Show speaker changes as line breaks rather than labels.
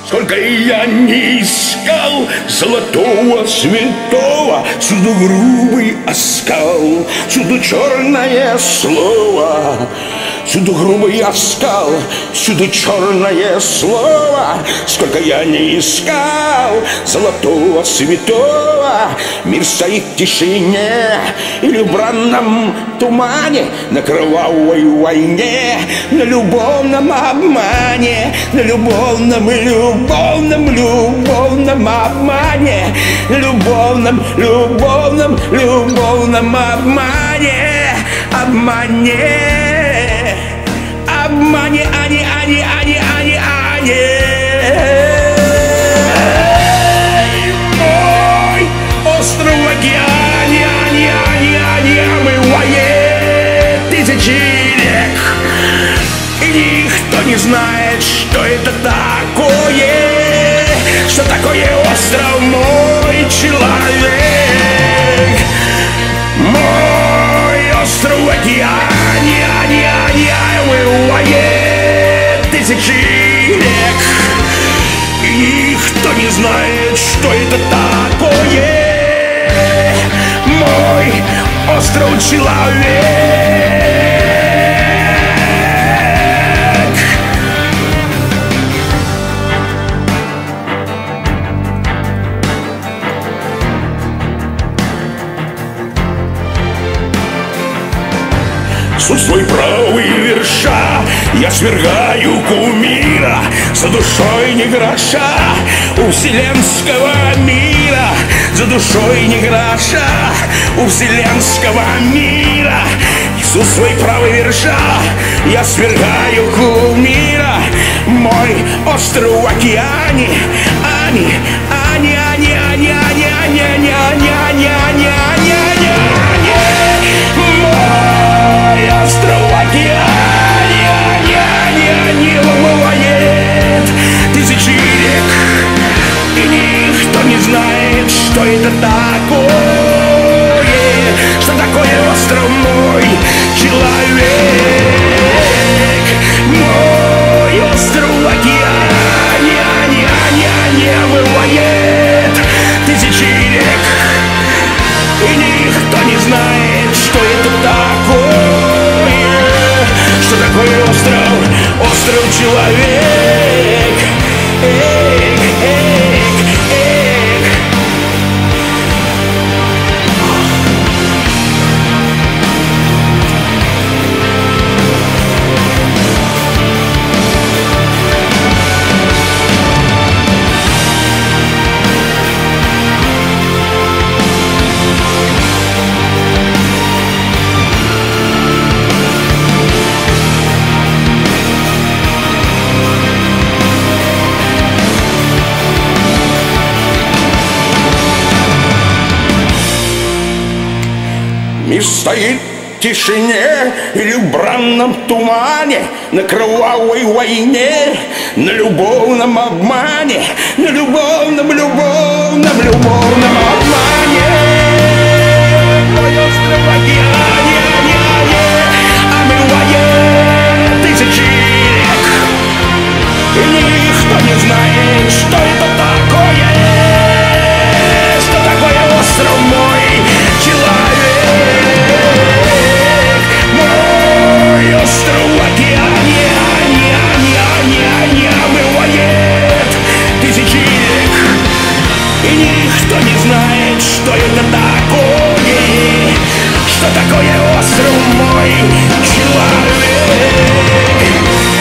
Сколько я не искал золотого святого, всюду грубый оскал, всюду черное слово. Всюду грубый оскал, всюду черное слово. Сколько я не искал золотого святого, мир стоит в тишине или в бранном тумане, на кровавой войне, на любовном обмане, на любовном обмане, на любовном обмане, обмане, мой остров в океане, омывает тысячи рек, и никто не знает, что это такое, что такое остров, мой человек. Мой остров в океане, омывает тысячи рек, и никто не знает, что это такое, мой остров человек. Суд свой правый верша, я свергаю кумира, за душой не гроша у вселенского мира, за душой не гроша у вселенского мира. И суд свой правый верша, я свергаю кумира, мой остров в океане, мой остров в океане, омывает тысячи рек, и никто не знает, что это такое, что такое остров, мой человек. Мой остров в океане, омывает тысячи рек, и никто не знает, что это такое, что такое остров человек. Мир стоит в тишине или в бранном тумане, на кровавой войне, на любовном обмане, на любовном обмане. Мой остров в океане, омывает тысячи рек, и никто не знает, что это такое, что такое остров, мой человек. Мой остров в океане, омывает тысячи рек, и никто не знает, что это такое, что такое остров, мой человек.